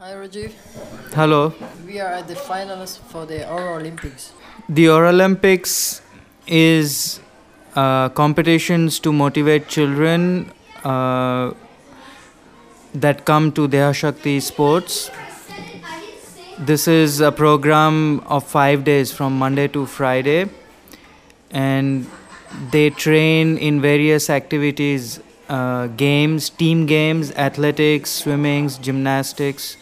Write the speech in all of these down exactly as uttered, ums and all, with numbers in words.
Hi Rajiv, Hello. we are at the finals for the Euro Olympics. The Olympics is uh, competitions to motivate children uh, that come to Dehashakti Sports. This is a program of five days from Monday to Friday, and they train in various activities, uh, games, team games, athletics, swimming, gymnastics.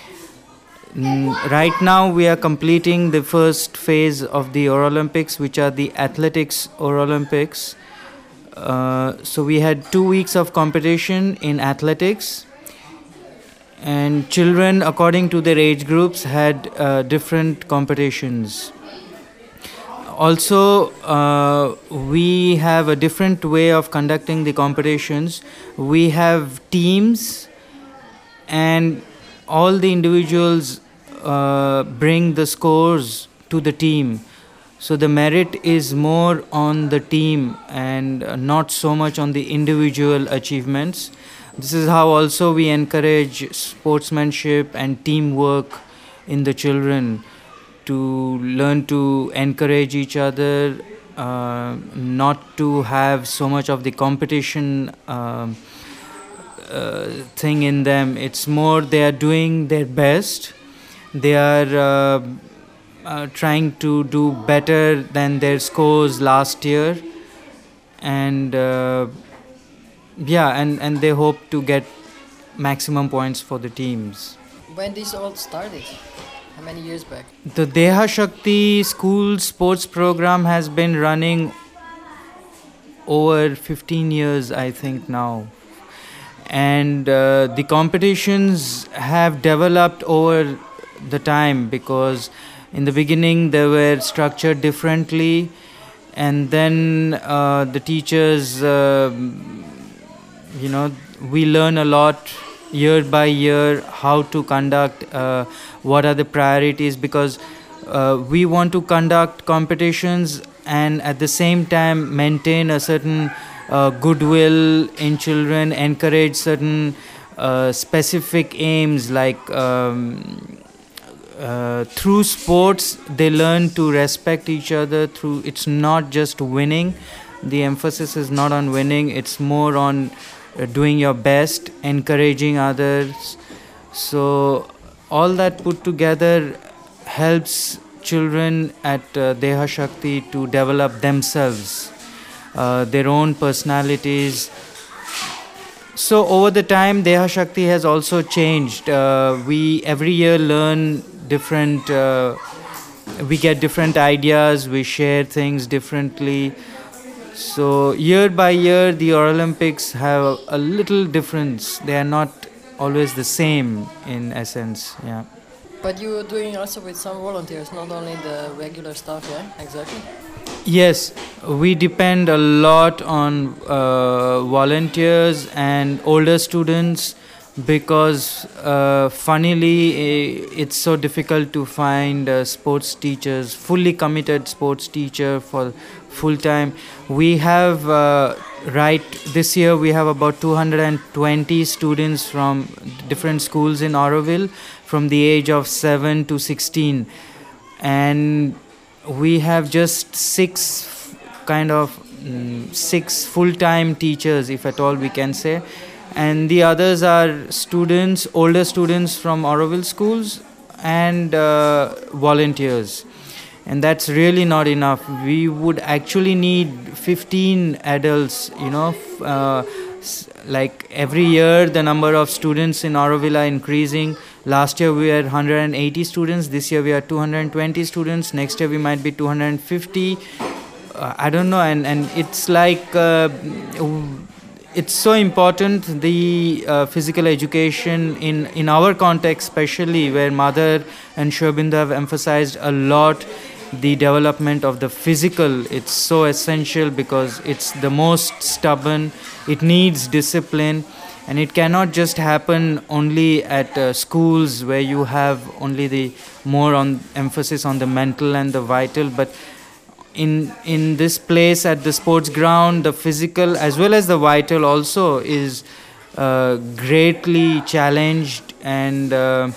Mm, Right now, we are completing the first phase of the Olympics, which are the athletics Olympics. Uh, so we had two weeks of competition in athletics, and children, according to their age groups, had uh, different competitions. Also, uh, we have a different way of conducting the competitions. We have teams, and all the individuals uh, bring the scores to the team. So the merit is more on the team and uh, not so much on the individual achievements. This is how also we encourage sportsmanship and teamwork in the children to learn to encourage each other, uh, not to have so much of the competition um uh, thing in them. It's more they are doing their best. They are uh, uh, trying to do better than their scores last year, and uh, yeah, and and they hope to get maximum points for the teams. When this all started? How many years back? The Deha Shakti school sports program has been running over fifteen years, I think now, and uh, the competitions have developed over the time, because in the beginning they were structured differently, and then uh, the teachers uh, you know we learn a lot year by year how to conduct, uh, what are the priorities, because uh, we want to conduct competitions and at the same time maintain a certain uh, goodwill in children, encourage certain uh, specific aims, like um, uh, through sports they learn to respect each other. Through, it's not just winning, the emphasis is not on winning, it's more on uh, doing your best, encouraging others. So all that put together helps children at uh, Deha Shakti to develop themselves, uh, their own personalities. So over the time, Deha Shakti has also changed. Uh, we every year learn different. Uh, we get different ideas. We share things differently. So year by year, the Olympics have a little difference. They are not always the same in essence. Yeah. But you were doing also with some volunteers, not only the regular staff, yeah? Exactly. Yes, we depend a lot on uh, volunteers and older students, because uh, funnily eh, it's so difficult to find uh, sports teachers, fully committed sports teacher for full time. We have uh, right this year we have about two hundred twenty students from different schools in Auroville from the age of seven to sixteen, and we have just six kind of mm, six full-time teachers, if at all we can say, and the others are students, older students from Auroville schools, and uh, volunteers. And that's really not enough. We would actually need fifteen adults, you know, f- uh, s- like every year the number of students in Auroville are increasing. Last year we had one hundred eighty students. This year we are two hundred twenty students. Next year we might be two hundred fifty. Uh, I don't know. And, and it's like, uh, it's so important, the uh, physical education in, in our context, especially where Mother and Shobinda have emphasized a lot the development of the physical. It's so essential because it's the most stubborn. It needs discipline. And it cannot just happen only at uh, schools where you have only the more on emphasis on the mental and the vital, but in in this place at the sports ground, the physical as well as the vital also is uh, greatly challenged, and uh,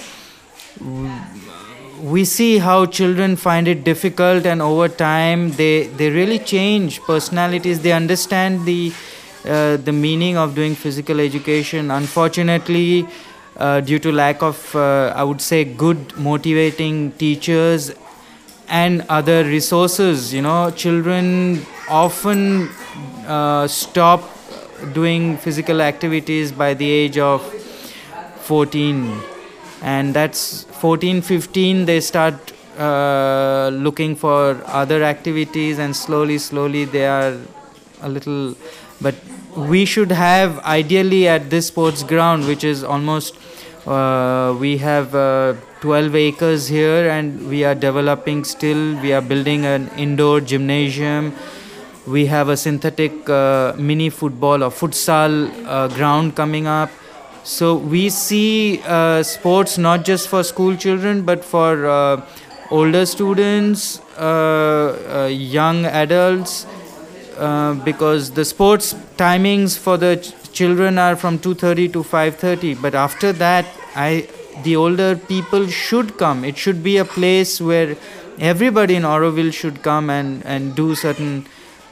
we see how children find it difficult, and over time they, they really change personalities. They understand the uh, the meaning of doing physical education. Unfortunately, uh, due to lack of, uh, I would say, good motivating teachers and other resources, you know, children often uh, stop doing physical activities by the age of fourteen, and that's fourteen, fifteen, they start uh, looking for other activities, and slowly slowly they are a little. But we should have, ideally, at this sports ground, which is almost uh, we have uh, twelve acres here, and we are developing still. We are building an indoor gymnasium. We have a synthetic uh, mini football or futsal uh, ground coming up. So we see uh, sports not just for school children, but for uh, older students, uh, uh, young adults, uh, because the sports timings for the ch- children are from two thirty to five thirty. But after that, I the older people should come. It should be a place where everybody in Auroville should come and, and do certain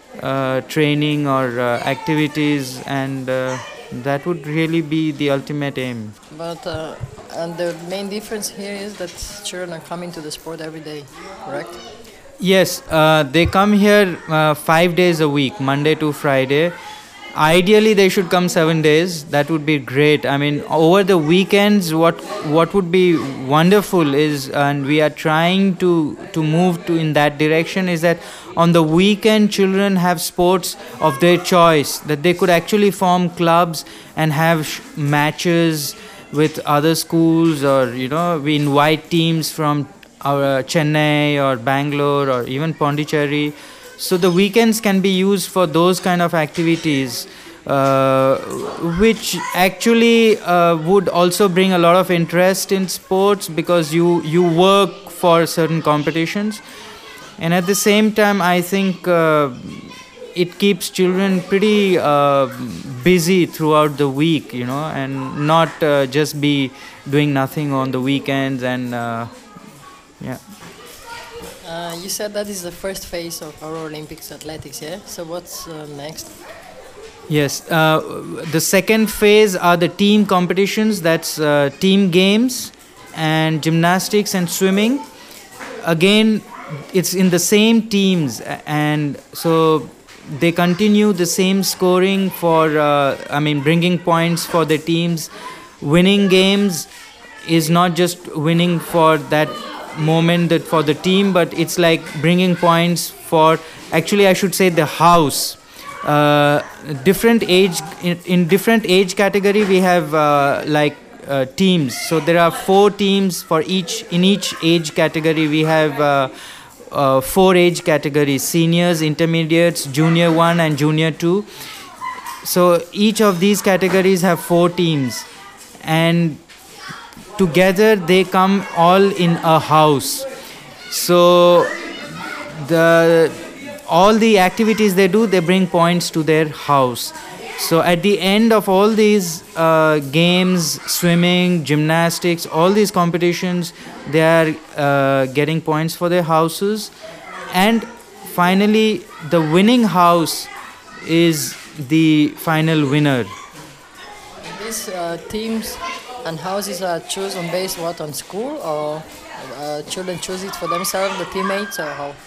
uh, training or uh, activities, and uh, that would really be the ultimate aim. But uh, and the main difference here is that children are coming to the sport every day, correct? Yes, uh, they come here uh, five days a week, Monday to Friday. Ideally, they should come seven days. That would be great. I mean, over the weekends, what what would be wonderful is, and we are trying to to move to in that direction, is that on the weekend, children have sports of their choice. That they could actually form clubs and have sh- matches with other schools, or you know, we invite teams from our uh, Chennai or Bangalore or even Pondicherry. So the weekends can be used for those kind of activities, uh, which actually uh, would also bring a lot of interest in sports, because you, you work for certain competitions. And at the same time, I think uh, it keeps children pretty uh, busy throughout the week, you know, and not uh, just be doing nothing on the weekends. And uh, yeah. Uh, you said that is the first phase of our Olympics athletics, yeah? So what's uh, next? Yes, uh, the second phase are the team competitions. That's uh, team games and gymnastics and swimming. Again, it's in the same teams, and so they continue the same scoring for, uh, I mean, bringing points for the teams. Winning games is not just winning for that moment that for the team, but it's like bringing points for, actually I should say, the house. Uh, different age in, in different age category we have uh, like uh, teams. So there are four teams for each. In each age category we have uh, uh, four age categories: seniors, intermediates, junior one and junior two. So each of these categories have four teams, and together they come all in a house. So the all the activities they do, they bring points to their house. So at the end of all these uh, games, swimming, gymnastics, all these competitions, they are uh, getting points for their houses. And finally, the winning house is the final winner. These uh, teams and houses are chosen based what, on school, or uh, children choose it for themselves, the teammates, or how?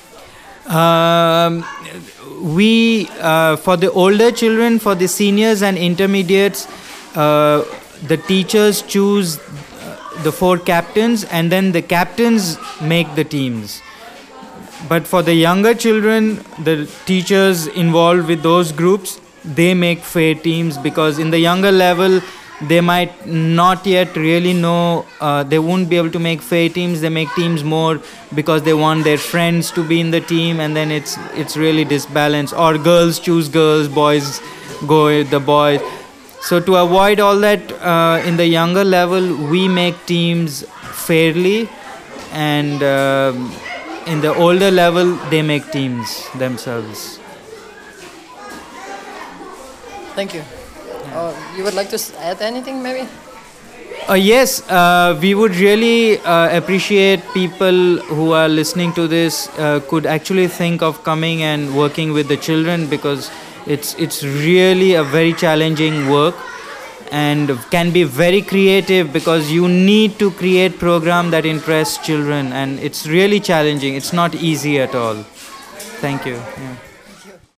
Um, we uh, for the older children, for the seniors and intermediates, uh, the teachers choose the four captains, and then the captains make the teams. But for the younger children, the teachers involved with those groups, they make fair teams, because in the younger level they might not yet really know, uh, they won't be able to make fair teams. They make teams more because they want their friends to be in the team, and then it's it's really disbalanced. Or girls choose girls, boys go with the boys. So to avoid all that, uh, in the younger level we make teams fairly, and uh, in the older level they make teams themselves. Thank you. Yeah. Or you would like to s- add anything, maybe? Uh, yes, uh, we would really uh, appreciate people who are listening to this uh, could actually think of coming and working with the children, because it's it's really a very challenging work and can be very creative, because you need to create program that impress children, and it's really challenging. It's not easy at all. Thank you. Yeah.